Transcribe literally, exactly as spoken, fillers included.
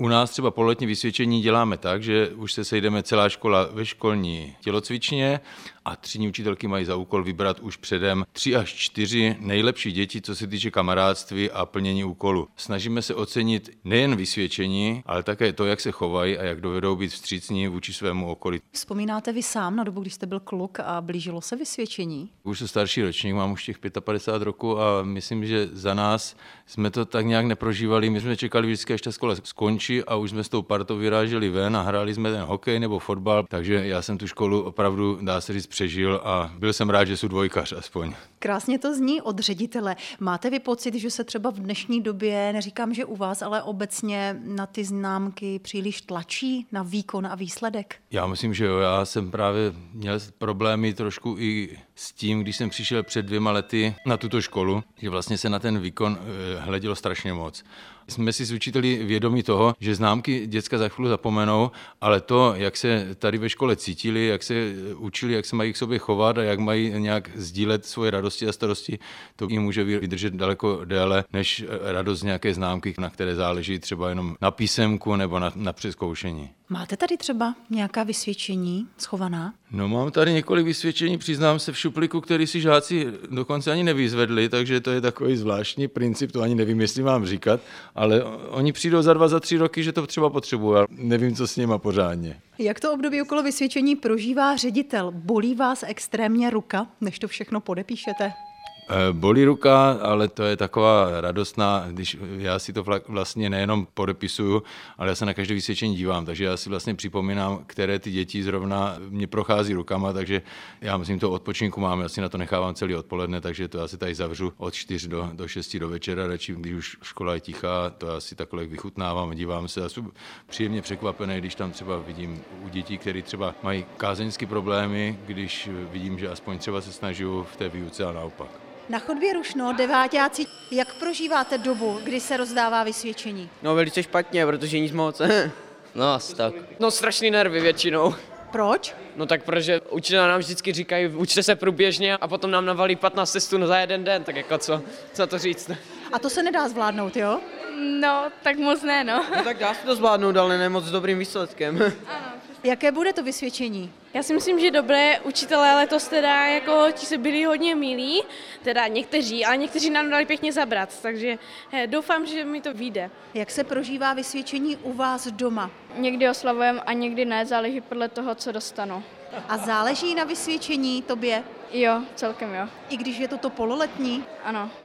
U nás třeba pololetní vysvědčení děláme tak, že už se sejdeme celá škola ve školní tělocvičně a třídní učitelky mají za úkol vybrat už předem tři až čtyři nejlepší děti, co se týče kamarádství a plnění úkolu. Snažíme se ocenit nejen vysvědčení, ale také to, jak se chovají a jak dovedou být vstřícní vůči svému okolí. Vzpomínáte vy sám na dobu, když jste byl kluk a blížilo se vysvědčení? Už jsem starší ročník, mám už těch padesát pět roku a myslím, že za nás jsme to tak nějak neprožívali. My jsme čekali vždycky, až ta škola skončí a už jsme s tou partou vyráželi ven a hráli jsme ten hokej nebo fotbal, takže já jsem tu školu opravdu, dá se říct, přežil a byl jsem rád, že jsou dvojkař aspoň. Krásně to zní od ředitele. Máte vy pocit, že se třeba v dnešní době, neříkám, že u vás, ale obecně na ty známky příliš tlačí na výkon a výsledek? Já myslím, že jo. Já jsem právě měl problémy trošku i s tím, když jsem přišel před dvěma lety na tuto školu, že vlastně se na ten výkon hledělo strašně moc. Jsme si s učiteli vědomi toho, že známky děcka za chvíli zapomenou, ale to, jak se tady ve škole cítili, jak se učili, jak se mají k sobě chovat a jak mají nějak sdílet svoje radosti a starosti, to jim může vydržet daleko déle než radost z nějaké známky, na které záleží třeba jenom na písemku nebo na, na přezkoušení. Máte tady třeba nějaká vysvědčení schovaná? No, mám tady několik vysvědčení, přiznám se, v šuplíku, který si žáci dokonce ani nevyzvedli, takže to je takový zvláštní princip, to ani nevím, jestli mám říkat, ale oni přijdou za dva, za tři roky, že to třeba potřebují, ale nevím, co s nima pořádně. Jak to období okolo vysvědčení prožívá ředitel? Bolí vás extrémně ruka, než to všechno podepíšete? Bolí ruka, ale to je taková radostná, když já si to vlastně nejenom podepisuju, ale já se na každé vysvědčení dívám, takže já si vlastně připomínám, které ty děti zrovna mě prochází rukama, takže já myslím, to odpočinku mám, já si na to nechávám celý odpoledne, takže to já si tady zavřu od čtyř do, do šesti do večera, radši, když už škola je tichá, to já si takhle vychutnávám, dívám se a jsem příjemně překvapený, když tam třeba vidím u dětí, které třeba mají kázeňské problémy, když vidím, že aspoň třeba se snaží v té výuce a naopak. Na chodbě Rušno, deváťáci, jak prožíváte dobu, kdy se rozdává vysvědčení? No velice špatně, protože nic moc. No asi tak. No strašný nervy většinou. Proč? No tak protože učitelé nám vždycky říkají, učte se průběžně a potom nám navalí patnáct testů za jeden den, tak jako co, co to říct? A to se nedá zvládnout, jo? No, tak moc ne, no. No tak dá se to zvládnout, ale ne moc s dobrým výsledkem. Jaké bude to vysvědčení? Já si myslím, že dobré učitelé letos teda jako ti se byli hodně milí, teda někteří, ale někteří nám dali pěkně zabrat, takže he, doufám, že mi to vyjde. Jak se prožívá vysvědčení u vás doma? Někdy oslavujeme a někdy ne, záleží podle toho, co dostanu. A záleží na vysvědčení tobě? Jo, celkem jo. I když je to to pololetní? Ano.